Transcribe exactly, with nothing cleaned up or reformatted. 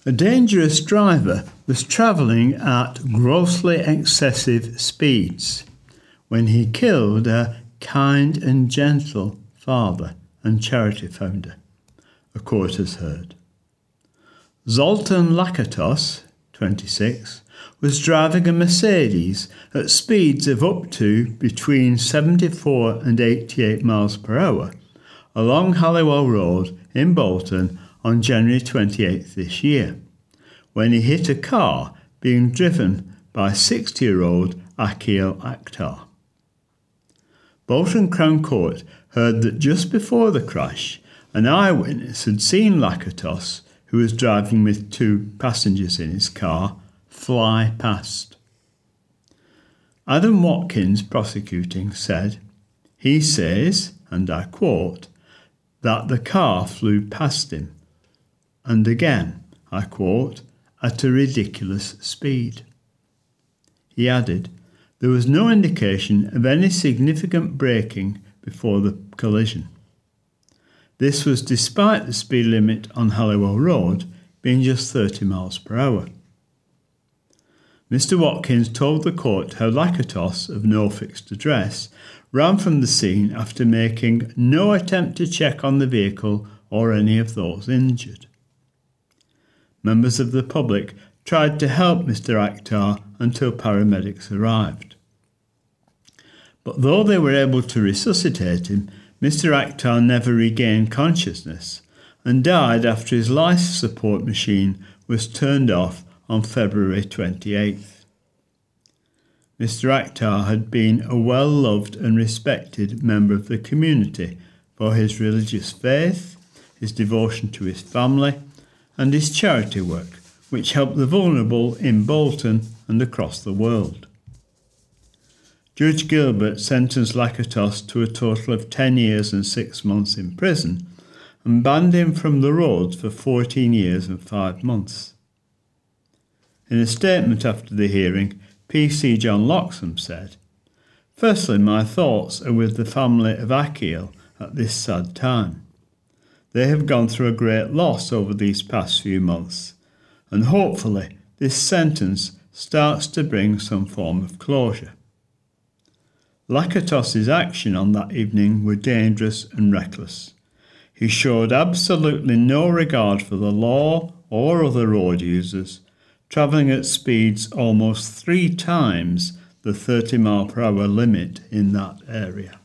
A dangerous driver was travelling at grossly excessive speeds when he killed a kind and gentle father and charity founder, a court has heard. Zoltan Lakatos, twenty-six, was driving a Mercedes at speeds of up to between seventy-four and eighty-eight miles per hour along Halliwell Road in Bolton on January twenty-eighth this year, when he hit a car being driven by sixty-year-old Akil Akhtar. Bolton Crown Court heard that just before the crash, an eyewitness had seen Lakatos, who was driving with two passengers in his car, fly past. Adam Watkins, prosecuting, said, "He says, and I quote, that the car flew past him, and again, I quote, at a ridiculous speed." He added, there was no indication of any significant braking before the collision. This was despite the speed limit on Halliwell Road being just thirty miles per hour. Mister Watkins told the court how Lakatos, of no fixed address, ran from the scene after making no attempt to check on the vehicle or any of those injured. Members of the public tried to help Mister Akhtar until paramedics arrived. But though they were able to resuscitate him, Mister Akhtar never regained consciousness and died after his life support machine was turned off on February twenty-eighth. Mister Akhtar had been a well-loved and respected member of the community for his religious faith, his devotion to his family, and his charity work, which helped the vulnerable in Bolton and across the world. Judge Gilbert sentenced Lakatos to a total of ten years and six months in prison and banned him from the roads for fourteen years and five months. In a statement after the hearing, P C John Loxham said, "Firstly, my thoughts are with the family of Akil at this sad time. They have gone through a great loss over these past few months, and hopefully this sentence starts to bring some form of closure." Lakatos's action on that evening were dangerous and reckless. He showed absolutely no regard for the law or other road users, travelling at speeds almost three times the thirty mile per hour limit in that area.